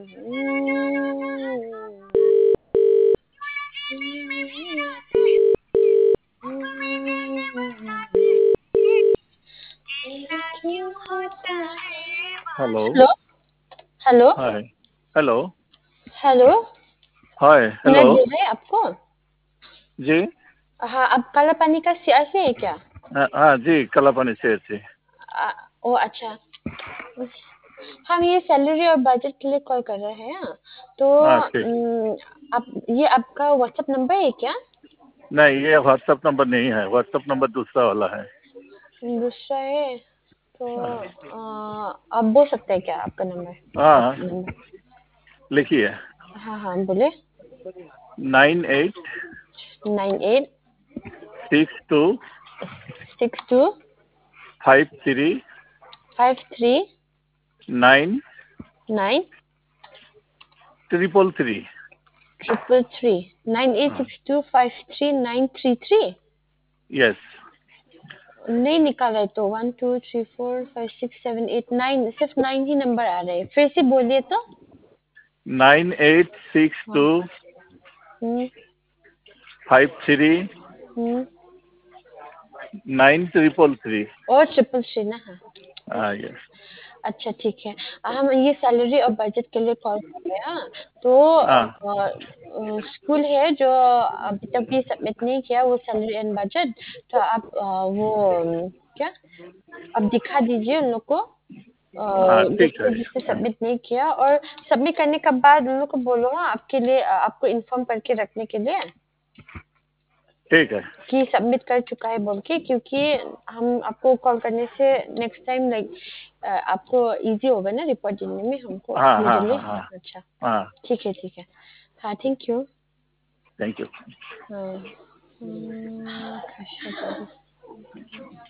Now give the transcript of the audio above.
Hello. Hello. Hello. Hi. Hello. Hello. Hi. Hello. सुनाई दे रहा है आपको? जी। हाँ, आप काला पानी का सीआरसी है क्या? हाँ जी, कलापनी से जी। ओ अच्छा। हम ये सैलरी और बजट के लिए कॉल कर रहे हैं। तो हाँ ठीक। आप ये आपका व्हाट्सएप नंबर है क्या? नहीं, ये व्हाट्सएप नंबर नहीं है, व्हाट्सएप नंबर दूसरा वाला है। दूसरा है तो हाँ आप बोल सकते हैं क्या आपका नंबर? हाँ, व्हाट्सएप नंबर। लिखिए। हाँ हाँ, बोले। 98 98 62 62 53 53 9 9 333। 333 9862539333। यस। नहीं निकाला है तो 1 2 3 4 5 6 7 8 9, सिर्फ 9 ही नंबर आ रहे हैं। फिर से बोलिए तो। 9862 हाँ। हम्म 53 हम्म 9333। और 333 ना? हाँ। हाँ यस। अच्छा ठीक है। हम ये सैलरी और बजट के लिए कॉल कर रहे हैं। तो हाँ स्कूल है जो अभी तक भी सबमिट नहीं किया वो सैलरी एंड बजट। तो आप वो क्या आप दिखा दीजिए उन लोग को, हाँ ठीक है। जिसने सबमिट नहीं किया। और सबमिट करने के बाद उन लोग को बोलो, हाँ, आपके लिए आपको इन्फॉर्म करके रखने के लिए ठीक है। कि सबमिट कर चुका है बोल के। क्योंकि हम आपको कॉल करने से नेक्स्ट टाइम लाइक आपको इजी होगा ना रिपोर्ट देने में हमको हाँ हाँ इमीडिएटली। हाँ हाँ अच्छा हाँ। ठीक है ठीक है। हाँ थैंक यू। Thank you. हाँ। अच्छा,